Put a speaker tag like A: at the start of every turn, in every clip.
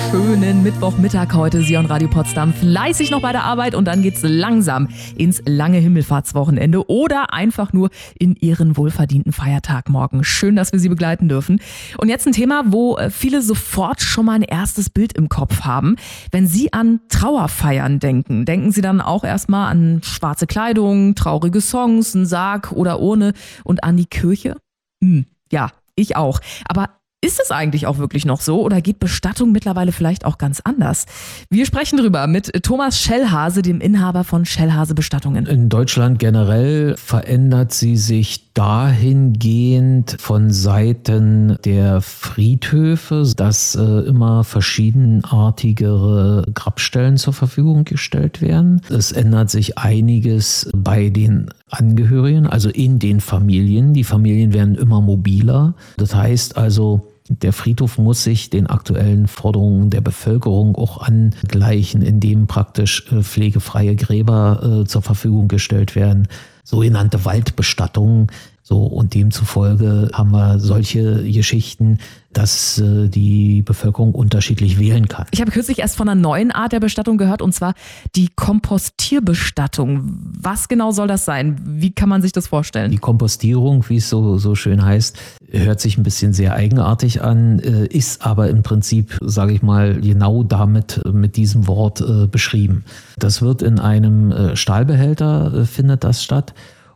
A: schönen Mittwochmittag heute. Sie on Radio Potsdam fleißig noch bei der Arbeit und dann geht's langsam ins lange Himmelfahrtswochenende oder einfach nur in Ihren wohlverdienten Feiertag morgen. Schön, dass wir Sie begleiten dürfen. Und jetzt ein Thema, wo viele sofort schon mal ein erstes Bild im Kopf haben. Wenn Sie an Trauerfeiern denken, denken Sie dann auch erstmal an schwarze Kleidung, traurige Songs, einen Sarg oder Urne und an die Kirche? Ja, ich auch. Aber ist es eigentlich auch wirklich noch so oder geht Bestattung mittlerweile vielleicht auch ganz anders? Wir sprechen drüber mit Thomas Schellhase, dem Inhaber von Schellhase Bestattungen.
B: In Deutschland generell verändert sie sich dahingehend von Seiten der Friedhöfe, dass immer verschiedenartigere Grabstellen zur Verfügung gestellt werden. Es ändert sich einiges bei den Angehörigen, also in den Familien. Die Familien werden immer mobiler. Das heißt also, der Friedhof muss sich den aktuellen Forderungen der Bevölkerung auch angleichen, indem praktisch pflegefreie Gräber zur Verfügung gestellt werden, sogenannte Waldbestattungen. So, und demzufolge haben wir solche Geschichten, dass die Bevölkerung unterschiedlich wählen kann.
A: Ich habe kürzlich erst von einer neuen Art der Bestattung gehört, und zwar die Kompostierbestattung. Was genau soll das sein? Wie kann man sich das vorstellen?
B: Die Kompostierung, wie es so schön heißt, hört sich ein bisschen sehr eigenartig an, ist aber im Prinzip, sage ich mal, genau mit diesem Wort beschrieben. Das wird in einem Stahlbehälter, findet das statt.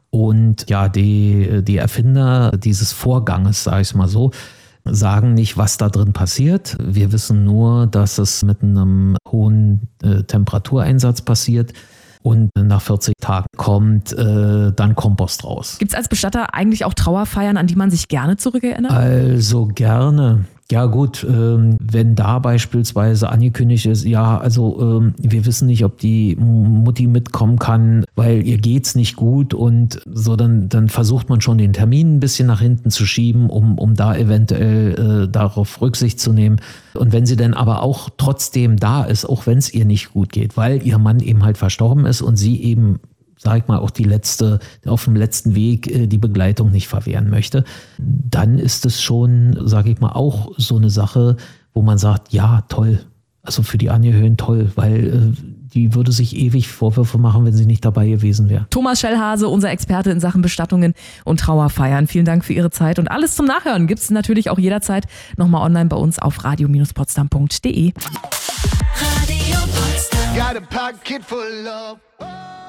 B: Und ja, die Erfinder dieses Vorganges, sage ich mal so, sagen nicht, was da drin passiert. Wir wissen nur, dass es mit einem hohen Temperatureinsatz passiert. Und nach 40 Tagen kommt dann Kompost raus.
A: Gibt es als Bestatter eigentlich auch Trauerfeiern, an die man sich gerne zurückerinnert?
B: Also gerne. Ja gut, wenn da beispielsweise angekündigt ist, ja, also wir wissen nicht, ob die Mutti mitkommen kann, weil ihr geht's nicht gut und so, dann versucht man schon den Termin ein bisschen nach hinten zu schieben, um da eventuell darauf Rücksicht zu nehmen. Und wenn sie dann aber auch trotzdem da ist, auch wenn es ihr nicht gut geht, weil ihr Mann eben halt verstorben ist und sie eben, sag ich mal, auch auf dem letzten Weg die Begleitung nicht verwehren möchte, dann ist es schon, sage ich mal, auch so eine Sache, wo man sagt, ja, toll, also für die Angehörigen toll, weil die würde sich ewig Vorwürfe machen, wenn sie nicht dabei gewesen wäre.
A: Thomas Schellhase, unser Experte in Sachen Bestattungen und Trauerfeiern. Vielen Dank für Ihre Zeit und alles zum Nachhören gibt es natürlich auch jederzeit nochmal online bei uns auf radio-potsdam.de.
C: Radio Potsdam. Got a pocket full of